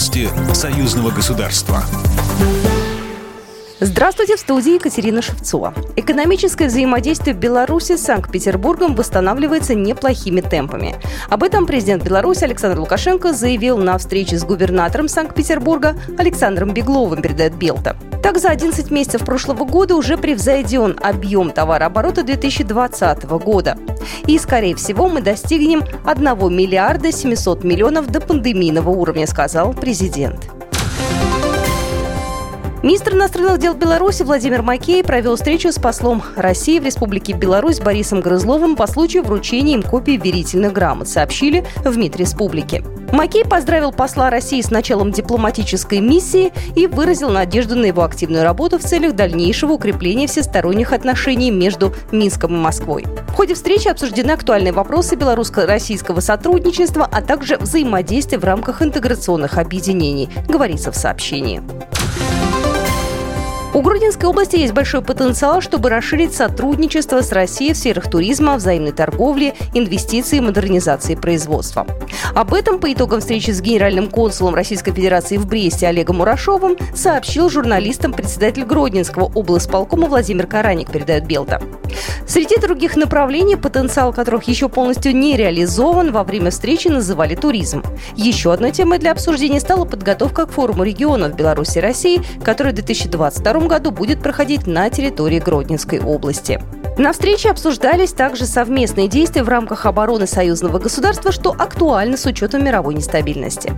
Новости союзного государства. Здравствуйте, в студии Екатерина Шевцова. Экономическое взаимодействие Беларуси с Санкт-Петербургом восстанавливается неплохими темпами. Об этом президент Беларуси Александр Лукашенко заявил на встрече с губернатором Санкт-Петербурга Александром Бегловым, передает Белта. Так, за 11 месяцев прошлого года уже превзойден объем товарооборота 2020 года. И, скорее всего, мы достигнем 1 миллиарда 700 миллионов до пандемийного уровня, сказал президент. Министр иностранных дел Беларуси Владимир Макей провел встречу с послом России в Республике Беларусь Борисом Грызловым по случаю вручения им копий верительных грамот, сообщили в МИД республики. Макей поздравил посла России с началом дипломатической миссии и выразил надежду на его активную работу в целях дальнейшего укрепления всесторонних отношений между Минском и Москвой. В ходе встречи обсуждены актуальные вопросы белорусско-российского сотрудничества, а также взаимодействия в рамках интеграционных объединений, говорится в сообщении. У Гродненской области есть большой потенциал, чтобы расширить сотрудничество с Россией в сферах туризма, взаимной торговли, инвестиций и модернизации производства. Об этом по итогам встречи с генеральным консулом Российской Федерации в Бресте Олегом Мурашовым сообщил журналистам председатель Гродненского облсполкома Владимир Караник, передает Белта. Среди других направлений, потенциал которых еще полностью не реализован, во время встречи называли туризм. Еще одной темой для обсуждения стала подготовка к форуму регионов Беларуси и России, который в 2022 году будет проходить на территории Гродненской области. На встрече обсуждались также совместные действия в рамках обороны союзного государства, что актуально с учетом мировой нестабильности.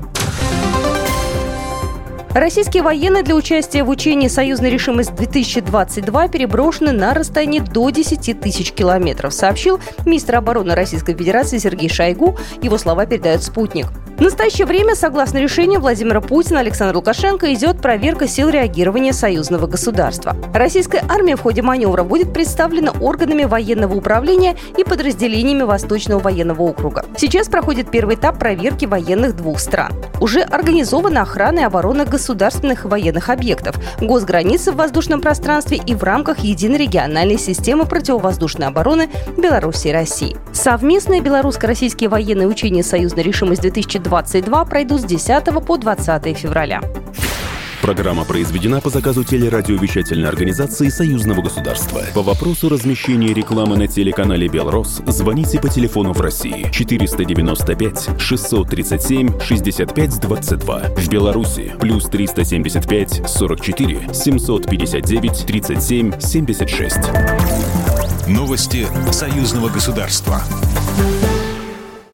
Российские военные для участия в учении «Союзная решимость-2022» переброшены на расстояние до 10 тысяч километров, сообщил министр обороны Российской Федерации Сергей Шойгу. Его слова передает «Спутник». В настоящее время, согласно решению Владимира Путина, Александра Лукашенко, идет проверка сил реагирования союзного государства. Российская армия в ходе маневра будет представлена органами военного управления и подразделениями Восточного военного округа. Сейчас проходит первый этап проверки военных двух стран. Уже организована охрана и оборона государственных и военных объектов, госграницы в воздушном пространстве и в рамках единой региональной системы противовоздушной обороны Беларуси и России. Совместные белорусско-российские военные учения «Союзная решимость-2022» пройдут с 10 по 20 февраля. Программа произведена по заказу телерадиовещательной организации Союзного государства. По вопросу размещения рекламы на телеканале «Белрос» звоните по телефону в России 495 637 65 22. В Беларуси плюс 375 44 759 37 76. Новости союзного государства.